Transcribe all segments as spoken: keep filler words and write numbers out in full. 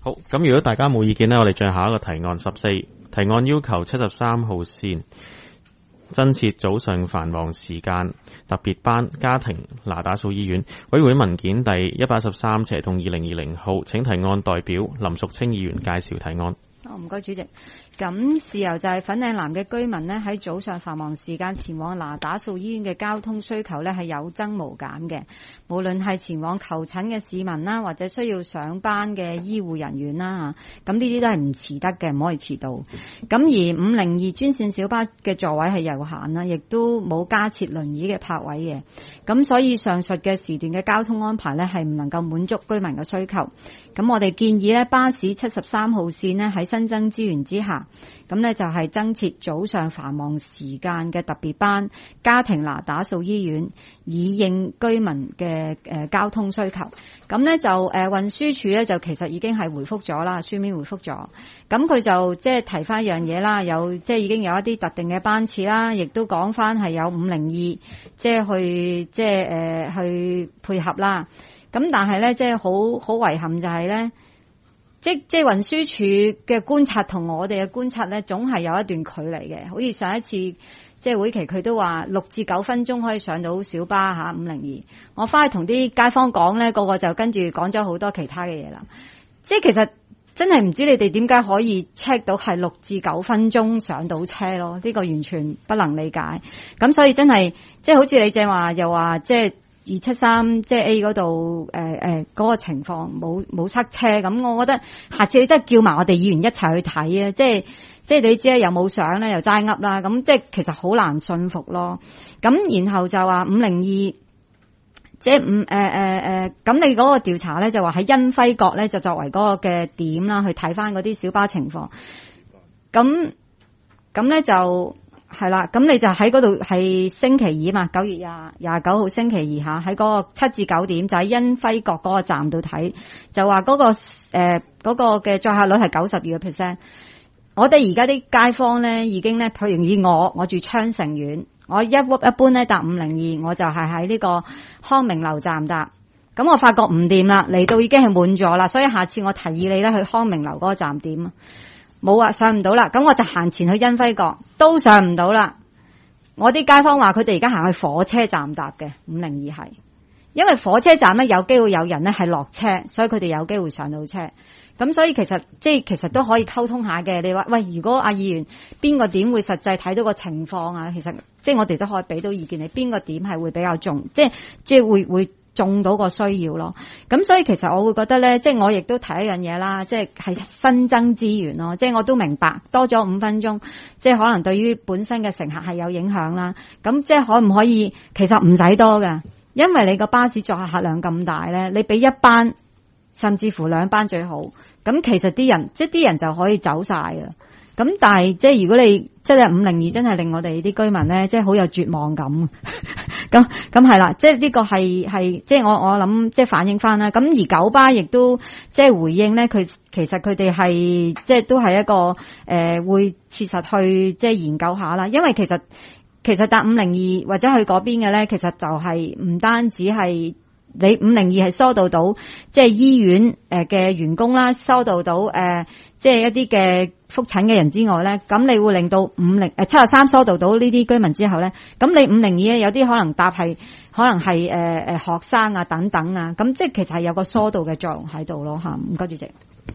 好，咁如果大家冇意見呢，我哋進行下一個提案十四，提案要求七十三號線增設早上繁忙時間特別班家庭那打素醫院。委員會文件第一百一十三斜同二零二零號，請提案代表林淑清議員介紹提案。 哦，唔該主席。咁事由就係粉嶺南嘅居民呢，喺早上繁忙時間前往那打素醫院嘅交通需求呢係有增無減嘅，無論係前往求診嘅市民啦，或者需要上班嘅醫護人員啦，咁呢啲都係唔遲得嘅，唔可以遲到。咁而五零二專線小巴嘅座位係有限啦，亦都冇加設輪椅嘅泊位嘅，咁所以上述嘅時段嘅交通安排呢係唔能夠滿足居民嘅需求。咁我哋建議呢，巴士七十三號線呢喺新增資源之下，咁呢就係增設早上繁忙時間嘅特別班家庭那打素醫院，以應居民嘅誒交通需求。咁呢就誒運輸署呢就其實已經係回覆咗啦，書面回覆咗。咁佢就即係提翻一樣嘢啦，有即係已經有一啲特定嘅班次啦，亦都講翻係有五零二即係去即係誒去配合啦。咁但係咧，即係好好遺憾就係咧，即即係運輸署嘅觀察同我哋嘅觀察咧，總係有一段距離嘅。好似上一次即係會期，佢都話六至九分鐘可以上到小巴吓五零二。我翻去同啲街坊講咧，個個就跟住講咗好多其他嘅嘢啦。即係其實真係唔知你哋點解可以 check 到係六至九分鐘上到車咯？呢個完全不能理解。咁所以真係即係好似你正話又話即係。二七三即係 A 嗰度誒誒嗰個情況冇冇塞車，咁我覺得下次你真係叫埋我哋議員一齊去睇啊！即係即係你知啦，又冇相咧，又齋噏啦，咁即係其實好難信服咯。咁然後就話五零二，即係五誒誒誒，咁、呃呃、你嗰個調查咧就話喺欣輝閣咧就作為嗰個嘅點啦，去睇翻嗰啲小巴情況。咁咁咧就。係啦，咁你就喺嗰度係星期二嘛，九月廿廿九號星期二下喺嗰個七至九點就喺欣輝閣嗰個站度睇，就話嗰、嗰個誒嗰、呃嗰個嘅載客率係九十二個 percent。我哋而家啲街坊咧已經咧，譬如以我我住昌盛苑，我一一般咧搭五零二，我就係喺呢個康明樓站搭。咁我發覺唔掂啦，嚟到已經係滿咗啦，所以下次我提議你咧去康明樓嗰個站點。冇啊，上唔到啦，咁我就行前去欣輝閣，都上唔到啦。我啲街坊話佢哋而家行去火車站搭嘅五零二係，因為火車站咧有機會有人咧係落車，所以佢哋有機會上到車。咁所以其實即係其實都可以溝通下嘅。你話喂，如果阿議員邊個點會實際睇到個情況啊？其實即係我哋都可以俾到意見，你邊個點係會比較重，即係即係會會。中到個需要咯，咁所以其實我會覺得咧，即係我亦都提一樣嘢啦，即係係新增資源咯，即係我都明白多咗五分鐘，即係可能對於本身嘅乘客係有影響啦。咁即係可唔可以其實唔使多嘅，因為你個巴士載客客量咁大咧，你俾一班甚至乎兩班最好，咁其實啲人即係啲人就可以走晒㗎。咁但係即係如果你即係五零二真係令我哋啲居民咧，即係好有絕望感。咁咁係啦，即係呢個係係即係我我諗即係反映翻啦。咁而九巴亦都即係回應咧，佢其實佢哋係即係都係一個誒、呃、會切實去即係研究下啦。因為其實其實搭五零二或者去嗰邊嘅咧，其實就係唔單止係你五零二係疏導到即係醫院誒嘅員工啦，疏導到誒。呃即係一啲嘅覆診嘅人之外咧，咁你會令到五零誒七十三疏導到呢啲居民之後咧，咁你五零二咧有啲可能搭係可能係誒誒學生啊等等啊，咁即係其實係有個疏導嘅作用喺度咯嚇。唔該主席。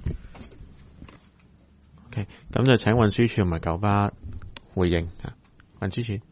OK，咁就請運輸署同埋九巴回應嚇。運輸署。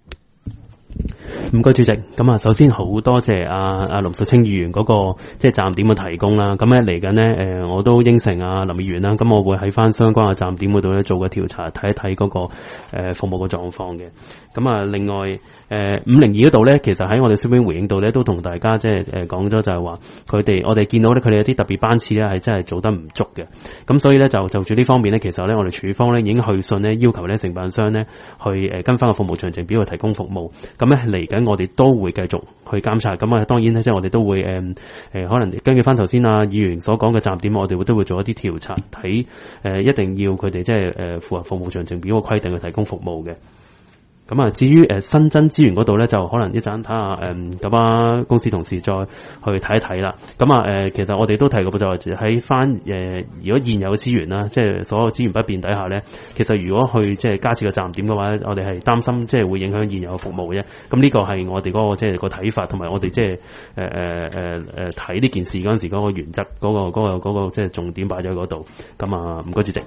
唔該主席，咁啊，首先好多謝阿阿林淑清議員嗰個即係站點嘅提供啦。咁咧嚟緊咧，誒我都應承阿林議員啦，咁我會喺翻相關嘅站點嗰度咧做個調查，睇一睇嗰個誒服務嘅狀況嘅。咁啊，另外誒五零二嗰度咧，其實喺我哋書面回應度咧，都同大家即係誒講咗，就係話佢哋我哋見到咧，佢哋有啲特別班次咧係真係做得唔足嘅。咁所以咧就就住呢方面咧，其實咧我哋署方咧已經去信咧，要求咧承辦商咧去誒跟翻個服務詳情表去提供服務。咁咧嚟緊我哋都會繼續去監察。咁啊，當然咧即係我哋都會誒誒可能根據翻頭先啊議員所講嘅站點，我哋會都會做一啲調查，睇誒一定要佢哋即係誒符合服務詳情表嘅規定去提供服務嘅。 咁啊，至於誒新增資源嗰度咧，就可能一陣睇下誒咁啊公司同事再去睇一睇啦。咁啊誒，其實我哋都提過就係喺翻誒，如果現有嘅資源啦，即係所有資源不變底下咧，其實如果去即係加設個站點嘅話咧，我哋係擔心即係會影響現有嘅服務嘅啫。咁呢個係我哋嗰個即係個睇法，同埋我哋即係誒誒誒誒睇呢件事嗰陣時嗰個原則嗰個嗰個嗰個即係重點擺咗喺嗰度。咁啊，唔該主席。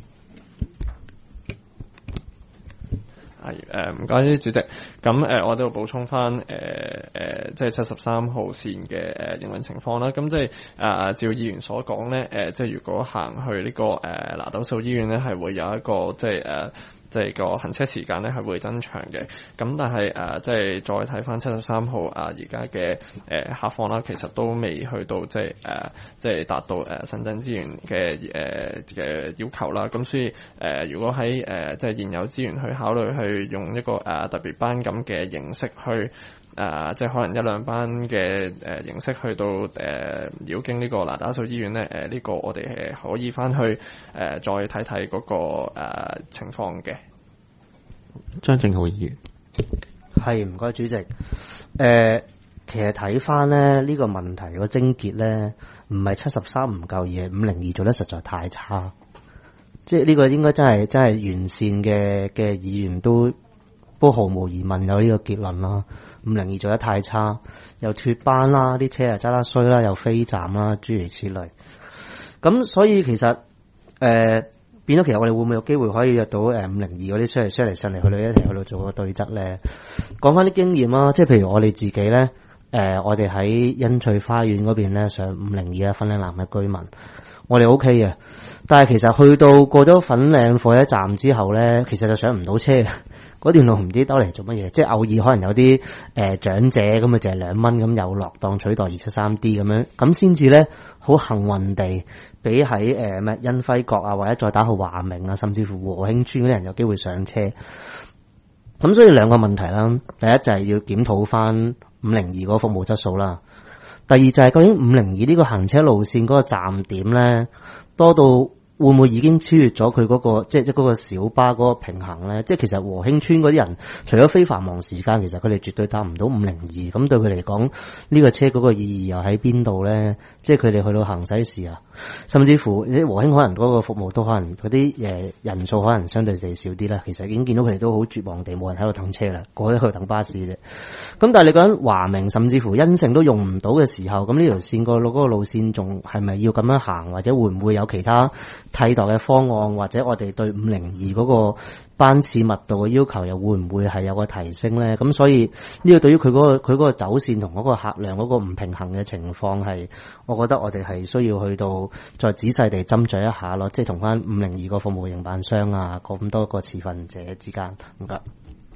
係誒，唔該主席。咁誒、呃，我都要補充翻誒誒，即係七十三號線嘅誒營運情況啦。咁即係誒，照議員所講咧，誒、呃，即係如果行去呢、這個誒拿督素醫院咧，係會有一個即係誒。呃即係個行車時間咧係會增長嘅，咁但係誒、呃、即係再睇翻七十三號啊而家嘅誒客況啦，其實都未去到即係誒、呃、即係達到誒、呃、新增資源嘅誒嘅要求啦。咁所以誒、呃、如果喺誒、呃、即係現有資源去考慮去用一個誒、呃、特別班咁嘅形式去誒、呃、即係可能一兩班嘅誒、呃、形式去到誒繞、呃、經呢個那打素醫院咧，誒、呃、呢、這個我哋係可以翻去誒、呃、再睇睇嗰個誒、呃、情況嘅。 張正浩議員， 係唔該主席。誒、呃，其實睇翻咧呢個問題個症結咧，唔係七十三唔夠，而係五零二做得實在太差。即係呢個應該真係真係完善嘅嘅議員都都毫無疑問有呢個結論啦。五零二做得太差，又脫班啦，啲車又揸得衰啦，又飛站啦，諸如此類。咁所以其實誒。呃變咗，其實我哋會唔會有機會可以約到誒五零二嗰啲出嚟出嚟上嚟去到一齊去到做個對質咧？講翻啲經驗啦，即係譬如我哋自己咧，誒、呃、我哋喺欣翠花園嗰邊咧上五零二啊粉嶺南嘅居民，我哋 O K 嘅。但係其實去到過咗粉嶺火車站之後咧，其實就上唔到車嘅。嗰段路唔知兜嚟做乜嘢，即係偶爾可能有啲誒、呃、長者咁啊，就係兩蚊咁有落檔取代二七三 D 咁樣，咁先至咧好幸運地，俾喺誒咩欣輝閣啊，或者再打去華明啊，甚至乎和興村嗰啲人有機會上車。咁所以兩個問題啦，第一就係要檢討翻五零二嗰個服務質素啦，第二就係究竟五零二呢個行車路線嗰個站點咧多到會唔會已經超越咗佢嗰個即係即係嗰個小巴嗰個平衡咧？即係其實和興村嗰啲人，除咗非繁忙時間，其實佢哋絕對搭唔到五零二。咁對佢嚟講，呢個車嗰個意義又喺邊度咧？即係佢哋去到行駛時啊，甚至乎啲和興可能嗰個服務都可能嗰啲誒人數可能相對地少啲啦。其實已經見到佢哋都好絕望地冇人喺度等車啦，過咗去等巴士啫。咁但係你講華明甚至乎欣盛都用唔到嘅時候，咁呢條線個路嗰個路線仲係咪要咁樣行，或者會唔會有其他替代嘅方案，或者我哋對五零二嗰個班次密度嘅要求又會唔會係有個提升咧？咁所以呢個對於佢嗰個佢嗰個走線同嗰個客量嗰個唔平衡嘅情況係，我覺得我哋係需要去到再仔細地斟酌一下咯，即係同翻五零二個服務營辦商啊，咁多個持份者之間。唔該。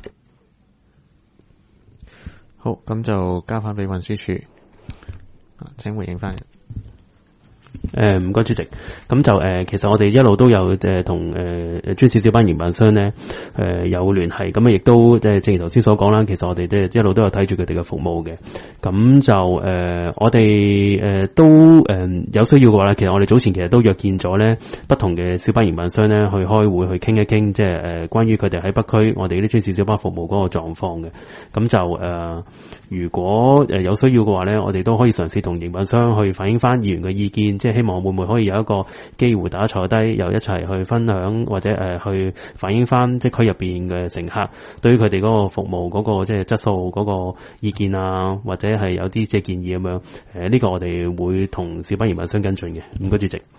好，咁就交翻俾運輸署，請回應翻。 誒唔該主席，咁就誒、呃、其實我哋一路都有誒同誒專線小巴營辦商咧誒、呃、有聯繫，咁啊亦都即係正如頭先所講啦，其實我哋即係一路都有睇住佢哋嘅服務嘅，咁就誒、呃、我哋誒、呃、都誒、呃、有需要嘅話咧，其實我哋早前其實都約見咗咧不同嘅小巴營辦商咧去開會去傾一傾，即係誒關於佢哋喺北區我哋啲專線小巴服務嗰個狀況嘅，咁就誒、呃、如果誒有需要嘅話咧，我哋都可以嘗試同營辦商去反映翻議員嘅意見，即係希望會唔會可以有一個機會大家坐低，又一齊去分享或者誒、呃、去反映翻即係區入邊嘅乘客對於佢哋嗰個服務嗰、嗰個即係質素嗰個意見啊，或者係有啲即係建議咁樣。誒、呃、呢、呢個我哋會同小巴營辦商跟進嘅。唔該主席。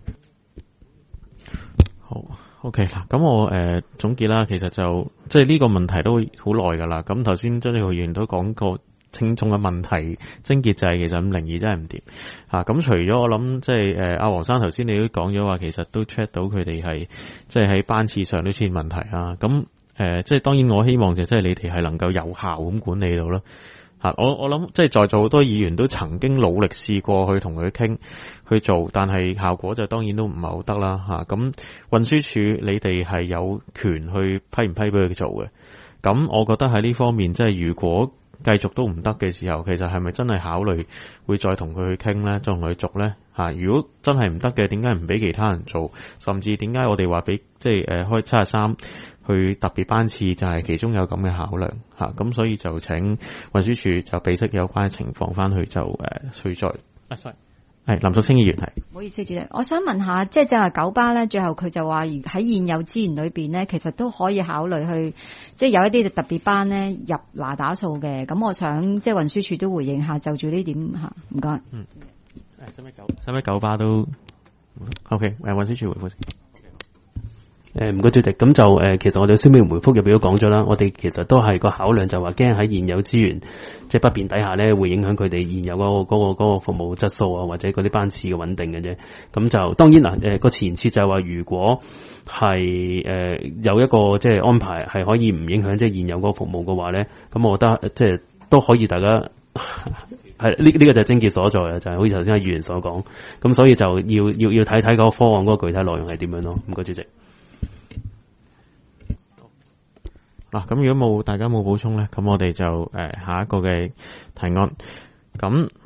好 OK 啦，咁我誒、呃、總結啦，其實就即係呢個問題都好耐噶啦。咁頭先張正浩議員都講過。輕重嘅問題症結就係其實五零二真係唔掂啊！咁除咗我諗即係誒阿黃生頭先你都講咗話，其實都 check 到佢哋係即係喺班次上都出現問題啊！咁誒、呃、即係當然我希望就即係你哋係能夠有效咁管理到咯嚇。我我諗即係在座好多議員都曾經努力試過去同佢傾去做，但係效果就當然都唔係好得啦嚇。咁運輸署你哋係有權去批唔批俾佢做嘅。咁我覺得喺呢方面即係如果繼續都唔得嘅時候，其實係咪真係考慮會再同佢去傾呢？再同佢續呢？嚇？如果真係唔得嘅，點解唔俾其他人做？甚至點解我哋話俾即係誒開七十三去特別班次就係其中有咁嘅考量嚇，咁、啊、所以就請運輸署就備悉有關嘅情況翻去就誒、呃、去再啊 sorry 係林淑清議員係。 唔好意思，主席，我想問下，即係就係九巴咧，最後佢就話喺現有資源裏邊咧，其實都可以考慮去，即係有一啲特別班咧入嗱打數嘅。咁我想即係運輸署都回應下就住呢點嚇，唔該。 嗯，誒使唔使九使唔使九巴都 OK？ 誒運輸署回覆先。 誒唔該主席，咁就誒、呃、其實我哋書面回覆入邊都講咗啦，我哋其實都係個考量就話驚喺現有資源即係不便底下咧，會影響佢哋現有嗰、嗰個嗰、嗰個嗰個服務質素啊，或者嗰啲班次嘅穩定嘅啫。咁就當然嗱，誒、呃、個前設就係話，如果係誒、呃、有一個即係安排係可以唔影響即係現有嗰個服務嘅話咧，咁我覺得即係都可以大家係呢呢個就係症結所在啊，就係、是、好似頭先阿議員所講，咁所以就要要要睇睇嗰個方案嗰個具體內容係點樣咯。唔該主席。 嗱，咁如果冇大家冇補充咧，咁我哋就誒、呃、下一個嘅提案。咁